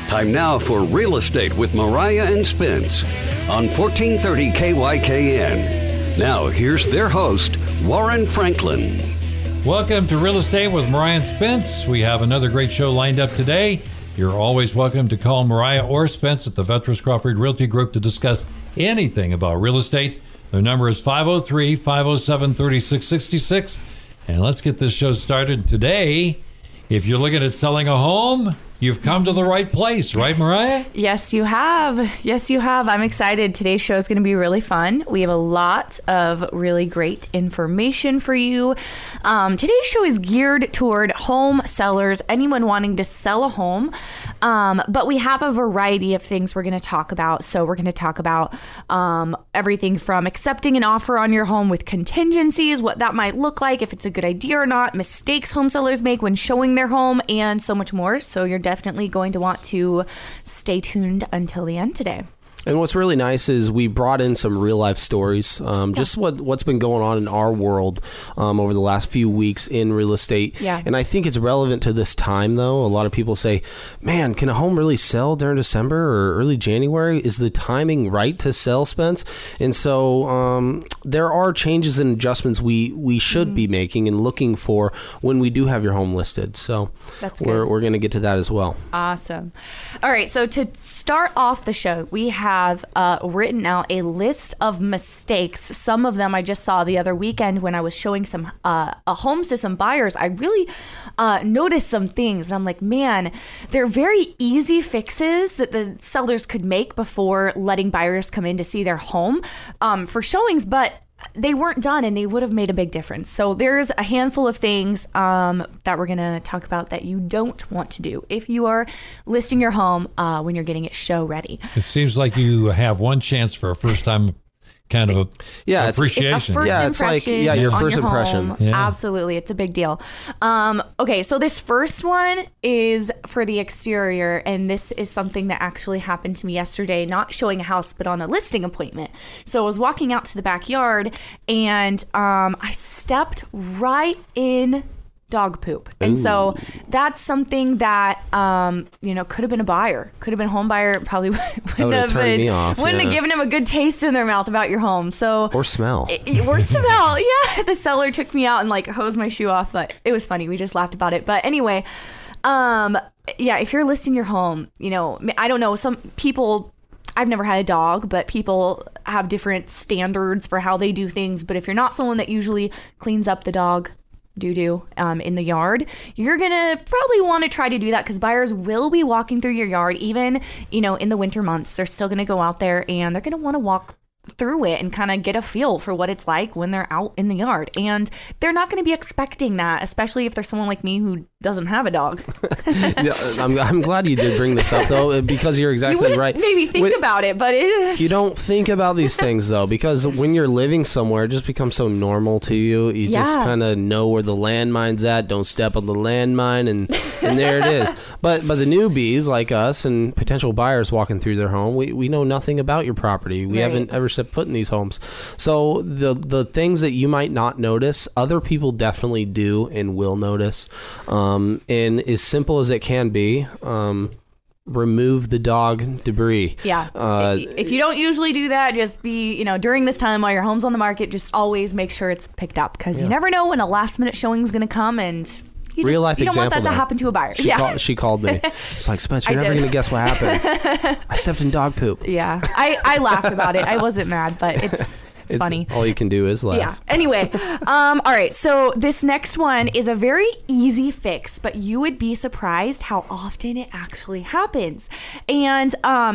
Time now for Real Estate with Mariah and Spence on 1430 KYKN. Now, here's their host, Warren Franklin. Welcome to Real Estate with Mariah and Spence. We have another great show lined up today. You're always welcome to call Mariah or Spence at the Vetras Crawford Realty Group to discuss anything about real estate. Their number is 503-507-3666. And let's get this show started today. If you're looking at selling a home, you've come to the right place, right, Mariah? Yes, you have. Yes, you have. I'm excited. Today's show is going to be really fun. We have a lot of really great information for you. Today's show is geared toward home sellers, anyone wanting to sell a home. But we have a variety of things we're going to talk about. So we're going to talk about everything from accepting an offer on your home with contingencies, what that might look like, if it's a good idea or not, mistakes home sellers make when showing their home, and so much more. So you're definitely going to want to stay tuned until the end today. And what's really nice is we brought in some real life stories, just what's been going on in our world over the last few weeks in real estate. Yeah. And I think it's relevant to this time, though. A lot of people say, man, can a home really sell during December or early January? Is the timing right to sell, Spence? And so there are changes and adjustments we should be making and looking for when we do have your home listed. So that's good. We're going to get to that as well. Awesome. All right. So to start off the show, we have written out a list of mistakes. Some of them I just saw the other weekend when I was showing some homes to some buyers. I really noticed some things. And I'm like, man, they're very easy fixes that the sellers could make before letting buyers come in to see their home for showings, but they weren't done and they would have made a big difference. So there's a handful of things that we're going to talk about that you don't want to do if you are listing your home when you're getting it show ready. It seems like you have one chance for a first time kind of appreciation. It's like your first impression. Home. Yeah. Absolutely. It's a big deal. Okay, so this first one is for the exterior, and this is something that actually happened to me yesterday, not showing a house, but on a listing appointment. So I was walking out to the backyard, and I stepped right in dog poop. And so that's something that, could have been a buyer, could have been a home buyer, probably wouldn't have given him a good taste in their mouth about your home. So Or smell. Yeah. The seller took me out and hosed my shoe off, but it was funny. We just laughed about it. But anyway, if you're listing your home, I don't know, some people, I've never had a dog, but people have different standards for how they do things. But if you're not someone that usually cleans up the dog doo-doo in the yard, you're gonna probably want to try to do that, because buyers will be walking through your yard even in the winter months. They're still gonna go out there and they're gonna want to walk through it and kind of get a feel for what it's like when they're out in the yard, and they're not going to be expecting that, especially if there's someone like me who doesn't have a dog. Yeah, I'm glad you did bring this up, though, because you're exactly right. Maybe think about it, but you don't think about these things, though, because when you're living somewhere, it just becomes so normal to you. You just kind of know where the landmine's at. Don't step on the landmine, and there it is. But the newbies like us and potential buyers walking through their home, we know nothing about your property. We haven't ever set foot in these homes. So the things that you might not notice, other people definitely do and will notice. And as simple as it can be, remove the dog debris. Yeah. If you don't usually do that, just be, during this time while your home's on the market, just always make sure it's picked up, because you never know when a last minute showing is going to come, and you don't want that to happen to a buyer. She called me. It's like, Spence, you're never going to guess what happened. I stepped in dog poop. Yeah. I laughed about it. I wasn't mad, but it's funny. All you can do is laugh. Yeah. Anyway, all right. So this next one is a very easy fix, but you would be surprised how often it actually happens. And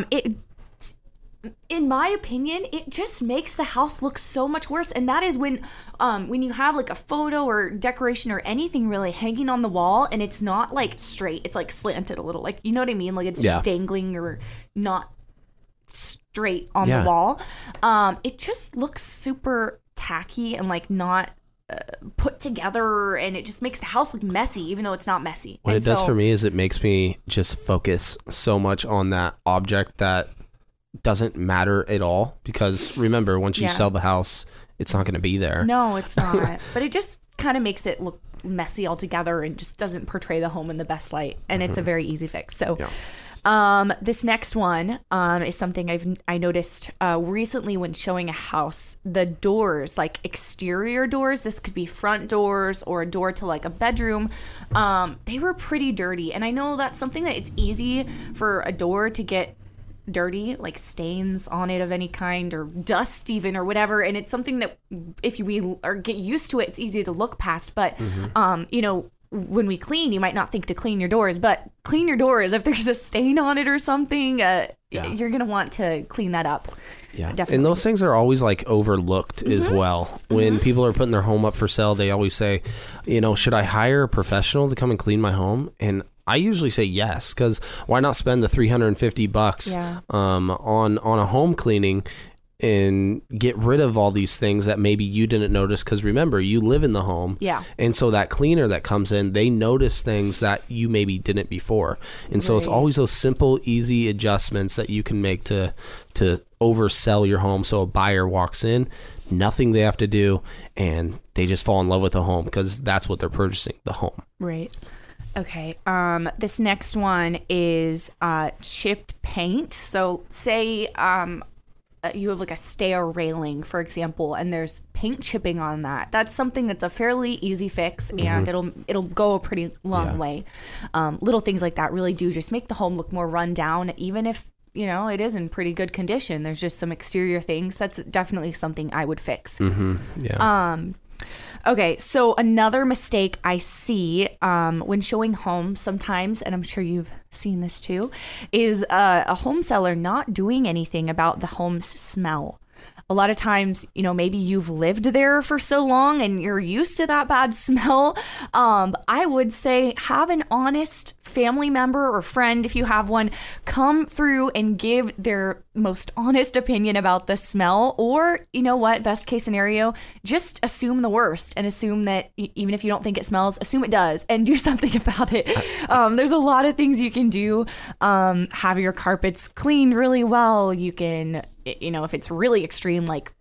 in my opinion, it just makes the house look so much worse. And that is when you have a photo or decoration or anything really hanging on the wall, and it's not straight, it's slanted a little, you know what I mean? It's just dangling or not straight on the wall. It just looks super tacky and not put together, and it just makes the house look messy, even though it's not messy. What it does for me is it makes me just focus so much on that object that doesn't matter at all, because remember, once you sell the house, it's not going to be there. No, it's not. But it just kind of makes it look messy altogether and just doesn't portray the home in the best light, and it's a very easy fix. So This next one is something I noticed recently when showing a house. The doors, like exterior doors, this could be front doors or a door to like a bedroom, they were pretty dirty. And I know that's something that it's easy for a door to get dirty, like stains on it of any kind or dust even or whatever, and it's something that if we get used to it, it's easy to look past. But when we clean, you might not think to clean your doors, but clean your doors if there's a stain on it or something. You're gonna want to clean that up. Yeah, definitely. And those things are always like overlooked as well. When people are putting their home up for sale, they always say, should I hire a professional to come and clean my home? And I usually say yes, because why not spend the $350 on a home cleaning and get rid of all these things that maybe you didn't notice? Because remember, you live in the home. Yeah. And so that cleaner that comes in, they notice things that you maybe didn't before. And so it's always those simple, easy adjustments that you can make to oversell your home. So a buyer walks in, nothing they have to do, and they just fall in love with the home because that's what they're purchasing, the home. Right. Okay. This next one is chipped paint. So say you have like a stair railing, for example, and there's paint chipping on that. That's something that's a fairly easy fix, and it'll go a pretty long way. Little things like that really do just make the home look more run down, even if it is in pretty good condition. There's just some exterior things. That's definitely something I would fix. Okay, so another mistake I see when showing homes sometimes, and I'm sure you've seen this too, is a home seller not doing anything about the home's smell. A lot of times, maybe you've lived there for so long and you're used to that bad smell. I would say have an honest family member or friend, if you have one, come through and give their most honest opinion about the smell. Or, best case scenario, just assume the worst and assume that even if you don't think it smells, assume it does and do something about it. There's a lot of things you can do. Have your carpets cleaned really well. You can, if it's really extreme, like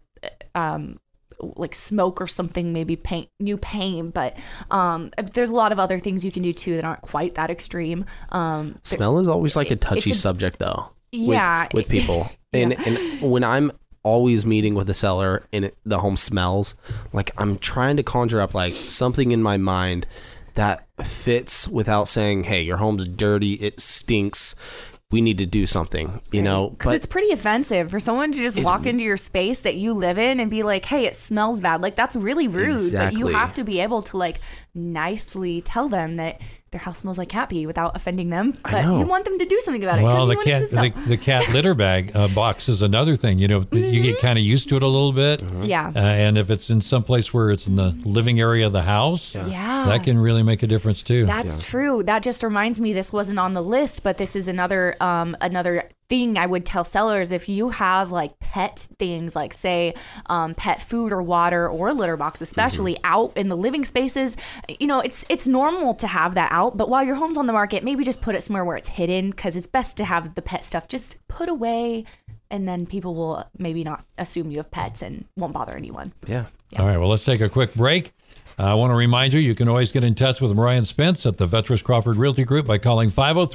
smoke or something, maybe new paint. But there's a lot of other things you can do too that aren't quite that extreme. Smell is always like a touchy subject though. With people. And when I'm always meeting with a seller and the home smells, like I'm trying to conjure up like something in my mind that fits without saying, hey, your home's dirty, it stinks, we need to do something, because it's pretty offensive for someone to just walk into your space that you live in and be like, hey, it smells bad. Like, that's really rude. Exactly. But you have to be able to like nicely tell them that their house smells like cat pee without offending them. But you want them to do something about it. Well, the cat litter bag box is another thing. You get kind of used to it a little bit. Yeah. And if it's in some place where it's in the living area of the house, that can really make a difference too. That's true. That just reminds me, this wasn't on the list, but this is another thing I would tell sellers. If you have like pet things, like say pet food or water or a litter box, especially out in the living spaces, it's normal to have that out. But while your home's on the market, maybe just put it somewhere where it's hidden, because it's best to have the pet stuff just put away, and then people will maybe not assume you have pets and won't bother anyone. Yeah. All right. Well, let's take a quick break. I want to remind you can always get in touch with Mariah and Spence at the Vetras Crawford Realty Group by calling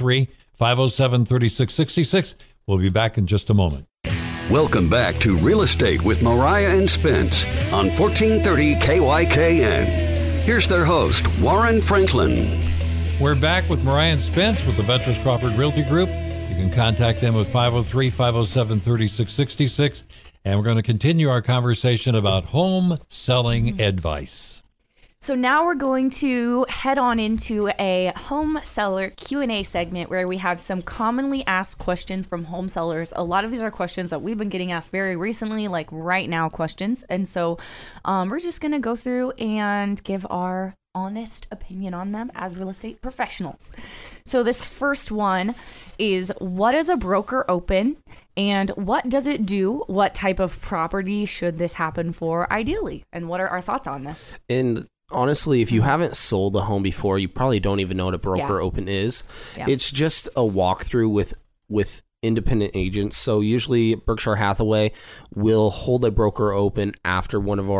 503-507-3666. We'll be back in just a moment. Welcome back to Real Estate with Mariah and Spence on 1430 KYKN. Here's their host, Warren Franklin. We're back with Mariah and Spence with the Vetras Crawford Realty Group. You can contact them at 503-507-3666. And we're going to continue our conversation about home selling advice. So now we're going to head on into a home seller Q&A segment where we have some commonly asked questions from home sellers. A lot of these are questions that we've been getting asked very recently, like right now questions. And so we're just going to go through and give our honest opinion on them as real estate professionals. So this first one is, what does a broker open and what does it do? What type of property should this happen for ideally? And what are our thoughts on this? And honestly, if you haven't sold a home before, you probably don't even know what a broker open is. Yeah. It's just a walkthrough with independent agents. So usually Berkshire Hathaway will hold a broker open after one of our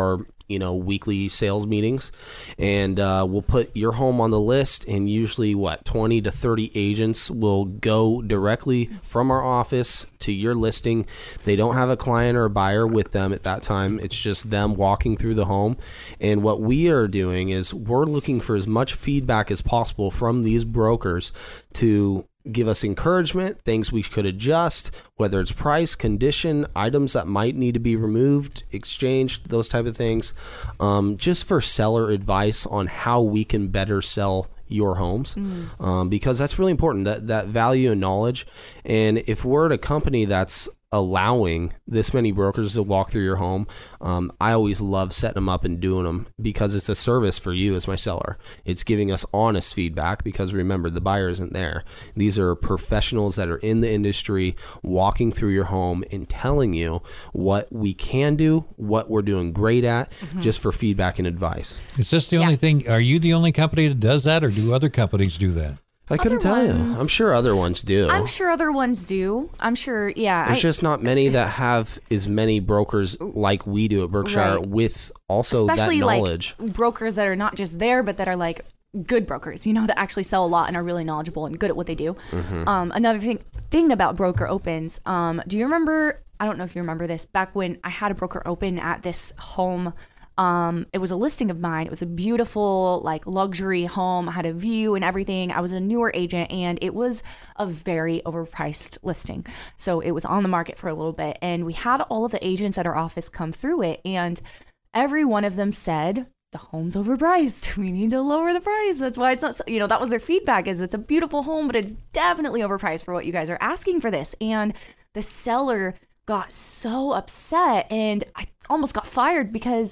weekly sales meetings, and we'll put your home on the list, and usually 20 to 30 agents will go directly from our office to your listing. They don't have a client or a buyer with them at that time. It's just them walking through the home. And what we are doing is we're looking for as much feedback as possible from these brokers to give us encouragement, things we could adjust, whether it's price, condition, items that might need to be removed, exchanged, those type of things, just for seller advice on how we can better sell your homes, because that's really important, that value and knowledge. And if we're at a company that's allowing this many brokers to walk through your home, I always love setting them up and doing them, because it's a service for you as my seller. It's giving us honest feedback, because remember, the buyer isn't there. These are professionals that are in the industry walking through your home and telling you what we can do, what we're doing great at, just for feedback and advice. Is this the only thing? Are you the only company that does that, or do other companies do that? I couldn't tell you. I'm sure other ones do. I'm sure other ones do. I'm sure, yeah. There's just not many that have as many brokers like we do at Berkshire, with also especially that knowledge. Like brokers that are not just there, but that are like good brokers, that actually sell a lot and are really knowledgeable and good at what they do. Another thing about broker opens, do you remember, I don't know if you remember this, back when I had a broker open at this home. It was a listing of mine. It was a beautiful, like, luxury home. I had a view and everything. I was a newer agent, and it was a very overpriced listing. So it was on the market for a little bit, and we had all of the agents at our office come through it, and every one of them said, the home's overpriced. We need to lower the price. That's why it's not, that was their feedback, is it's a beautiful home, but it's definitely overpriced for what you guys are asking for this. And the seller got so upset, and I almost got fired, because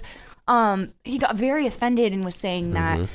he got very offended and was saying that,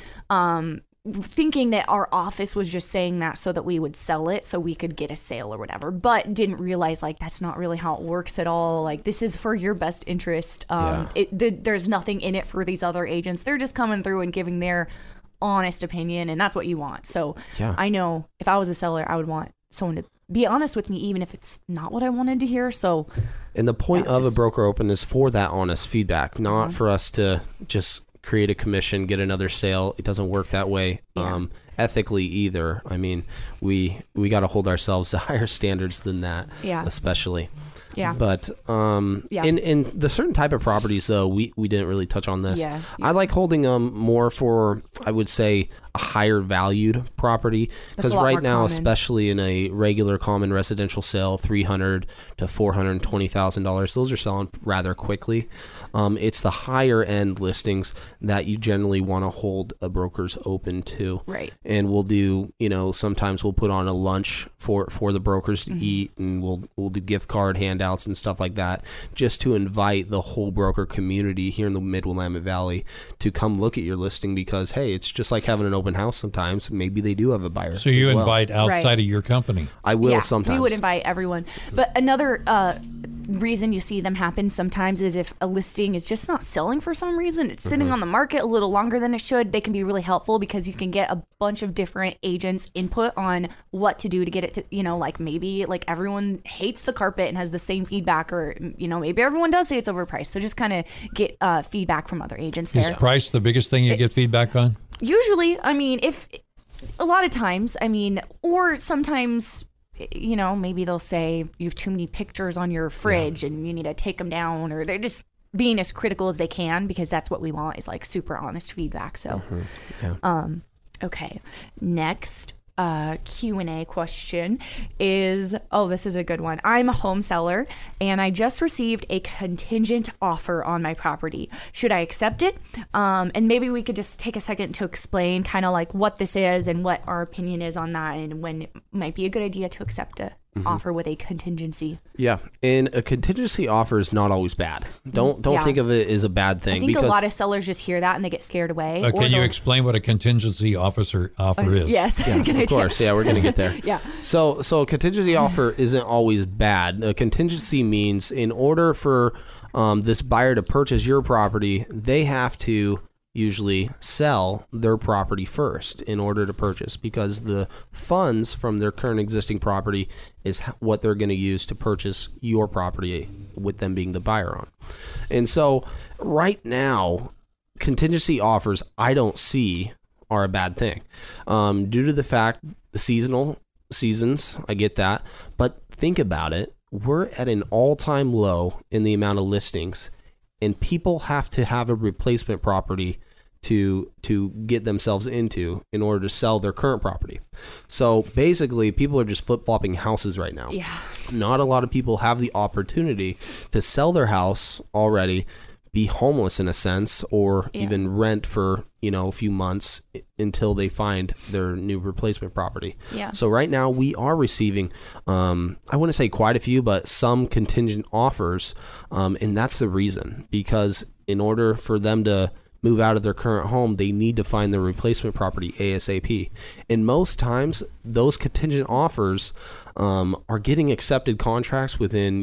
thinking that our office was just saying that so that we would sell it so we could get a sale or whatever, but didn't realize, like, that's not really how it works at all. Like, this is for your best interest. There's nothing in it for these other agents. They're just coming through and giving their honest opinion, and that's what you want. So I know if I was a seller, I would want someone to be honest with me, even if it's not what I wanted to hear. So, and the point of a broker open is for that honest feedback, not for us to just create a commission, get another sale. It doesn't work that way. Ethically either. I mean, we got to hold ourselves to higher standards than that, especially. Yeah. But in the certain type of properties, though, we didn't really touch on this. Yeah. I like holding them more for, I would say, a higher valued property, because right now, especially in a regular common residential sale, $300,000 to $420,000, those are selling rather quickly. It's the higher end listings that you generally want to hold a broker's open to. Right. And we'll do, sometimes we'll put on a lunch for the brokers to eat, and we'll do gift card handouts and stuff like that, just to invite the whole broker community here in the Mid-Willamette Valley to come look at your listing, because, hey, it's just like having an open house sometimes. Maybe they do have a buyer. So you invite outside of your company? I will sometimes. We would invite everyone. But another reason you see them happen sometimes is if a listing is just not selling for some reason, it's sitting on the market a little longer than it should. They can be really helpful, because you can get a bunch of different agents' input on what to do to get it to, like, maybe like everyone hates the carpet and has the same feedback, or, maybe everyone does say it's overpriced. So just kind of get feedback from other agents there. Is price the biggest thing you get feedback on? Usually, if a lot of times, or sometimes, maybe they'll say you have too many pictures on your fridge and you need to take them down, or they're just being as critical as they can, because that's what we want, is like super honest feedback. So, okay. Next Q&A question is, this is a good one. I'm a home seller and I just received a contingent offer on my property. Should I accept it? And maybe we could just take a second to explain kind of like what this is and what our opinion is on that, and when it might be a good idea to accept a offer with a contingency. Yeah, and a contingency offer is not always bad. Don't think of it as a bad thing. I think a lot of sellers just hear that and they get scared away. Can you explain what a contingency offer is? Yes, of course. Yeah, we're going to get there. Yeah. So a contingency offer isn't always bad. A contingency means in order for this buyer to purchase your property, they have to usually sell their property first in order to purchase, because the funds from their current existing property is what they're going to use to purchase your property, with them being the buyer on. And so right now, contingency offers I don't see are a bad thing, due to the fact the seasons, I get that, but think about it. We're at an all-time low in the amount of listings, and people have to have a replacement property to get themselves into in order to sell their current property. So basically, people are just flip-flopping houses right now. Yeah. Not a lot of people have the opportunity to sell their house already, be homeless in a sense, or even rent for, a few months until they find their new replacement property. Yeah. So right now we are receiving, I wouldn't say quite a few, but some contingent offers. And that's the reason, because in order for them to move out of their current home, they need to find their replacement property ASAP. And most times those contingent offers are getting accepted contracts within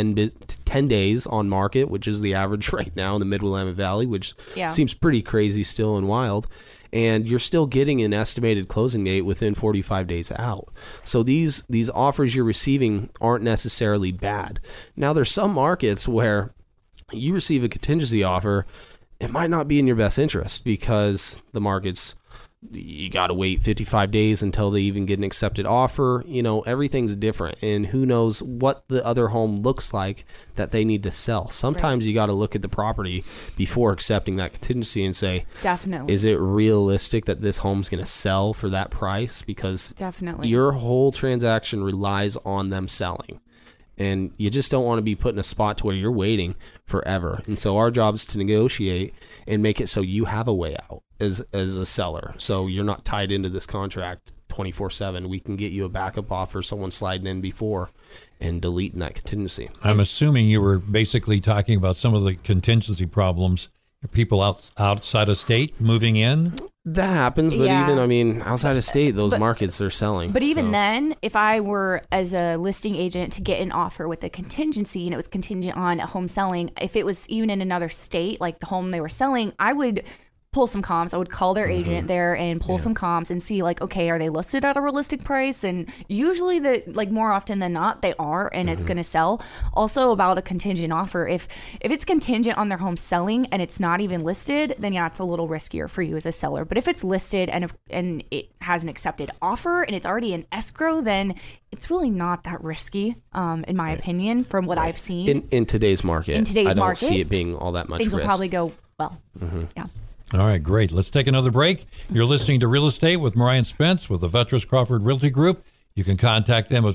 10 days on market, which is the average right now in the Mid-Willamette Valley, which seems pretty crazy still and wild. And you're still getting an estimated closing date within 45 days out. So these offers you're receiving aren't necessarily bad. Now there's some markets where you receive a contingency offer, it might not be in your best interest, because the market's, you got to wait 55 days until they even get an accepted offer. Everything's different, and who knows what the other home looks like that they need to sell. Sometimes you got to look at the property before accepting that contingency and say, definitely, is it realistic that this home's going to sell for that price? Because definitely your whole transaction relies on them selling. And you just don't want to be put in a spot to where you're waiting forever. And so our job is to negotiate and make it so you have a way out as a seller. So you're not tied into this contract 24/7. We can get you a backup offer, someone sliding in before and deleting that contingency. I'm assuming you were basically talking about some of the contingency problems. People outside of state moving in? That happens, but even, outside of state, those markets are selling. But even then, if I were as a listing agent to get an offer with a contingency and it was contingent on a home selling, if it was even in another state, like the home they were selling, I would pull some comps. I would call their agent there and pull some comps and see, like, okay, are they listed at a realistic price? And usually, more often than not, they are, and it's going to sell. Also, about a contingent offer, if it's contingent on their home selling and it's not even listed, then it's a little riskier for you as a seller. But if it's listed and it has an accepted offer and it's already in escrow, then it's really not that risky, in my opinion, from what I've seen. In today's market. I don't see it being all that much things risk. Will probably go well. Yeah. All right, great. Let's take another break. You're listening to Real Estate with Mariah Spence with the Vetras Crawford Realty Group. You can contact them at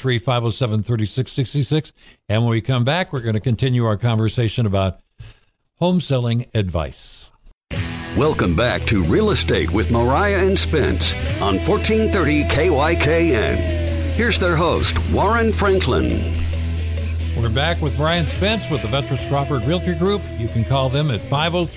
503-507-3666. And when we come back, we're going to continue our conversation about home selling advice. Welcome back to Real Estate with Mariah and Spence on 1430 KYKN. Here's their host, Warren Franklin. We're back with Brian Spence with the Vetras Crawford Realty Group. You can call them at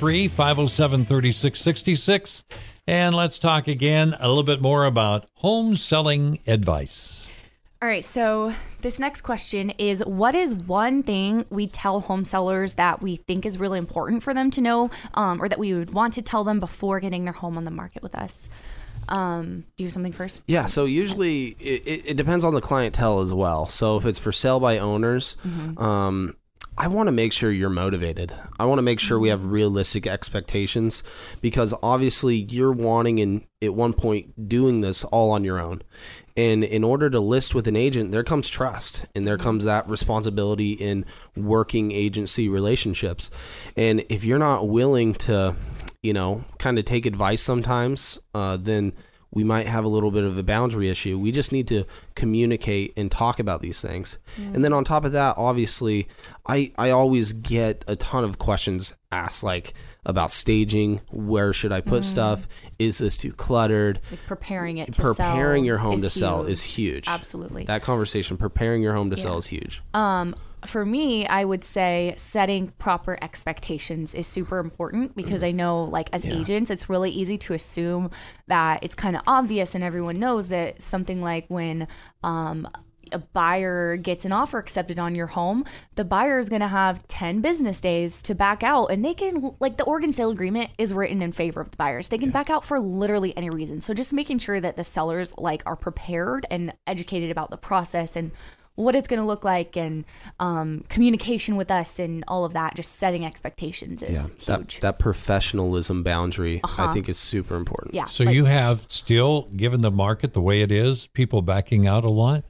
503-507-3666. And let's talk again a little bit more about home selling advice. All right, so this next question is, what is one thing we tell home sellers that we think is really important for them to know, or that we would want to tell them before getting their home on the market with us? Do you have something first? Yeah, so usually it depends on the clientele as well. So if it's for sale by owners, I want to make sure you're motivated. I want to make sure we have realistic expectations, because obviously you're wanting and at one point doing this all on your own. And in order to list with an agent, there comes trust, and there comes that responsibility in working agency relationships. And if you're not willing to kind of take advice sometimes, then we might have a little bit of a boundary issue. We just need to communicate and talk about these things. And then on top of that, obviously, I always get a ton of questions asked, like about staging. Where should I put stuff? Is this too cluttered? Like preparing it to preparing sell your home to huge. sell is huge. Absolutely. That conversation, preparing your home to sell, is huge. For me, I would say setting proper expectations is super important, because I know, like, as agents, it's really easy to assume that it's kind of obvious and everyone knows that something like when a buyer gets an offer accepted on your home, the buyer is going to have 10 business days to back out. And they can, like, the Oregon sale agreement is written in favor of the buyers. They can back out for literally any reason. So just making sure that the sellers, like, are prepared and educated about the process and what it's going to look like, and communication with us and all of that, just setting expectations is huge. That professionalism boundary, I think, is super important. Yeah. So you have still, given the market the way it is, people backing out a lot?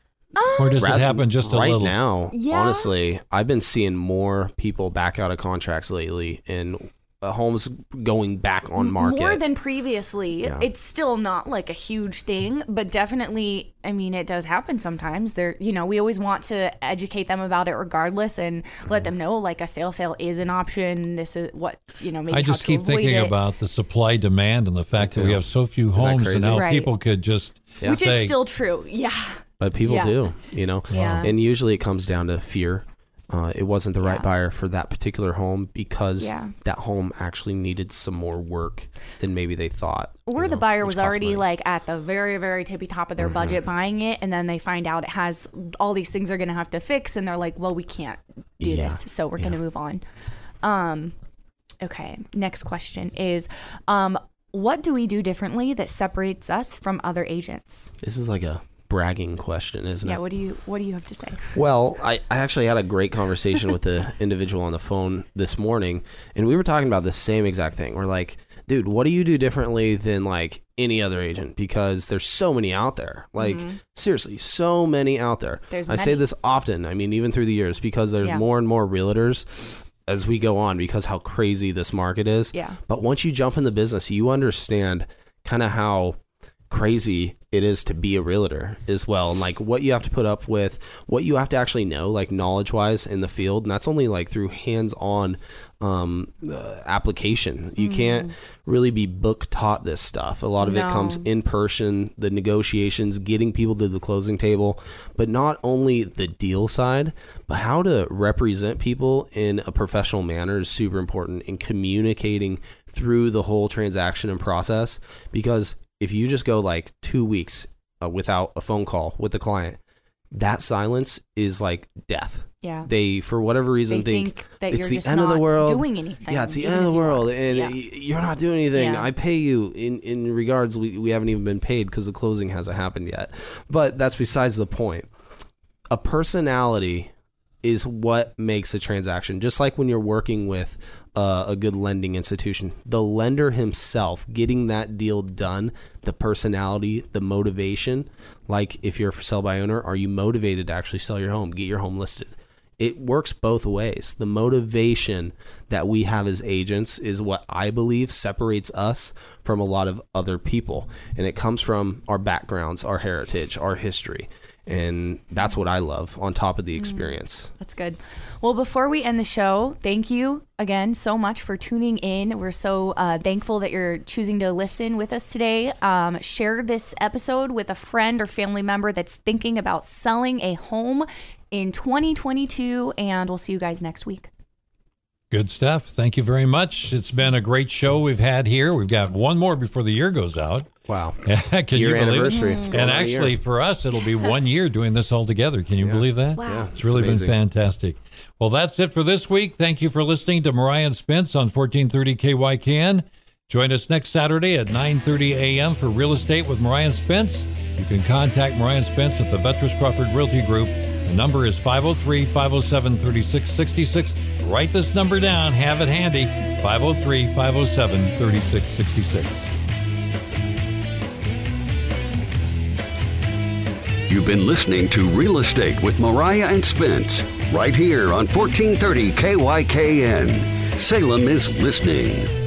Or does it happen just a little? Right now, honestly, I've been seeing more people back out of contracts lately, and homes going back on market. More than previously. Yeah. It's still not like a huge thing, but definitely, I mean, it does happen sometimes. We always want to educate them about it regardless and let them know, like, a sale fail is an option. This is what, maybe I just keep thinking about the supply demand and the fact that we have so few homes and how people could just Which is still true. Yeah. But people do, Yeah. And usually it comes down to fear. It wasn't the right buyer for that particular home because that home actually needed some more work than maybe they thought. Or the buyer was already like at the very, very tippy top of their budget buying it, and then they find out it has all these things they're going to have to fix, and they're like, well, we can't do this, so we're going to move on. Okay, next question is, what do we do differently that separates us from other agents? This is like a bragging question, isn't it? Yeah, what do you have to say? Well, I actually had a great conversation with the individual on the phone this morning, and we were talking about the same exact thing. We're like, dude, what do you do differently than like any other agent? Because there's so many out there. Like, seriously, so many out there. I say this often, I mean, even through the years, because there's more and more realtors as we go on, because how crazy this market is. Yeah. But once you jump in the business, you understand kind of how crazy it is to be a realtor as well, and like what you have to put up with, what you have to actually know, like knowledge wise in the field, and that's only like through hands-on application. You can't really be book taught this stuff. A lot of it comes in person, the negotiations, getting people to the closing table, but not only the deal side, but how to represent people in a professional manner is super important in communicating through the whole transaction and process. Because if you just go like 2 weeks without a phone call with the client, that silence is like death. Yeah. They, for whatever reason, think that it's you're the end of the world. Doing anything. Yeah, it's the end of the world, and you're not doing anything. I pay you. In regards, we haven't even been paid because the closing hasn't happened yet. But that's besides the point. A personality is what makes a transaction. Just like when you're working with a good lending institution, the lender himself getting that deal done, the personality, the motivation. Like if you're a for sale by owner, are you motivated to actually sell your home, get your home listed? It works both ways. The motivation that we have as agents is what I believe separates us from a lot of other people. And it comes from our backgrounds, our heritage, our history. And that's what I love on top of the experience. That's good. Well, before we end the show, thank you again so much for tuning in. We're so thankful that you're choosing to listen with us today. Share this episode with a friend or family member that's thinking about selling a home in 2022, and we'll see you guys next week. Good stuff. Thank you very much. It's been a great show we've had here. We've got one more before the year goes out. Wow. Can you believe anniversary. it? And actually, for us, it'll be 1 year doing this all together. Can you believe that? Wow. Yeah, it's really been amazing. fantastic. Well, that's it for this week. Thank you for listening to Mariah and Spence on 1430 KYKN. Join us next Saturday at 9:30 a.m. for Real Estate with Mariah and Spence. You can contact Mariah and Spence at the Veterans Crawford Realty Group. The number is 503-507-3666. Write this number down. Have it handy. 503-507-3666. You've been listening to Real Estate with Mariah and Spence, right here on 1430 KYKN. Salem is listening.